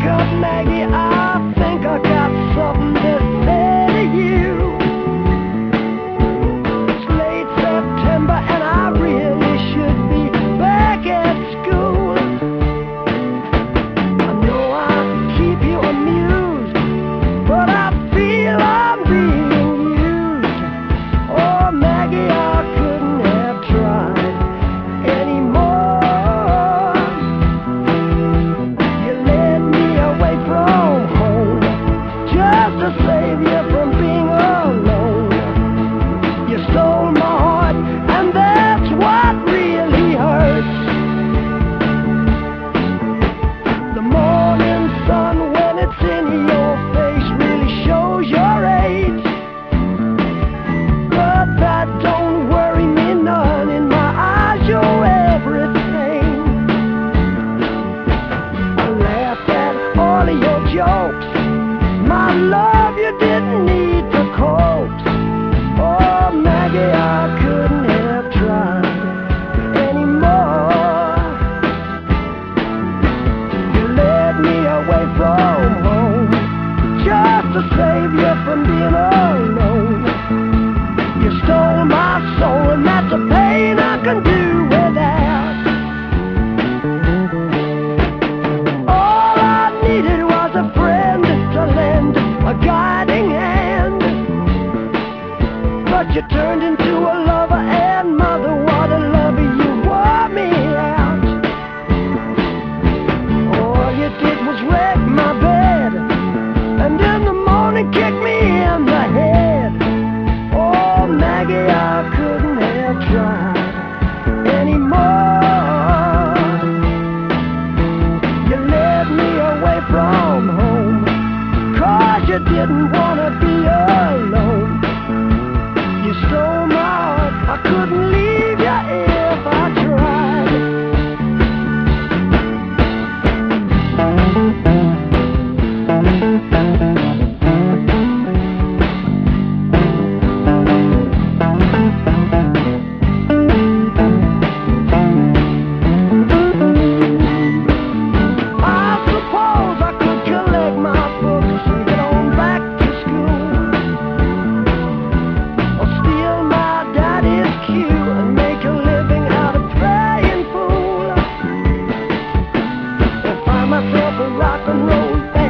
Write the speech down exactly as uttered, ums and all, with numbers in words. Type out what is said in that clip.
up, Maggie, I think I got something to say to you. It's late September and I really should be back at school. I know I keep you amused, but I feel I'm being used. Oh, Maggie, I couldn't have tried anymore. You led me away from home just to save you from being alone. You stole my heart, and that's what really hurts. The morning sun, when it's in your face, really shows your age. But that don't worry me none. In my eyes, you're everything. I laughed at all of your jokes. My love, you didn't need to coax. Oh, Maggie, I couldn't have tried anymore. You led me away from home just to save you from being alone. You stole my soul, and that's a pain I can do without. All I needed was a friend to lend a guiding hand, but you turned into a lover and mother. What a lover, you wore me out. All you did was wreck my bed, and in the morning kick me in the head. Oh, Maggie, I couldn't have tried anymore. You led me away from home, 'cause you didn't want to be alone. You stole my heart, I couldn't leave you if I tried. I suppose I could collect my books and get on back to school, or steal my daddy's cue and make a living out of playing fool, or find myself a rock and roll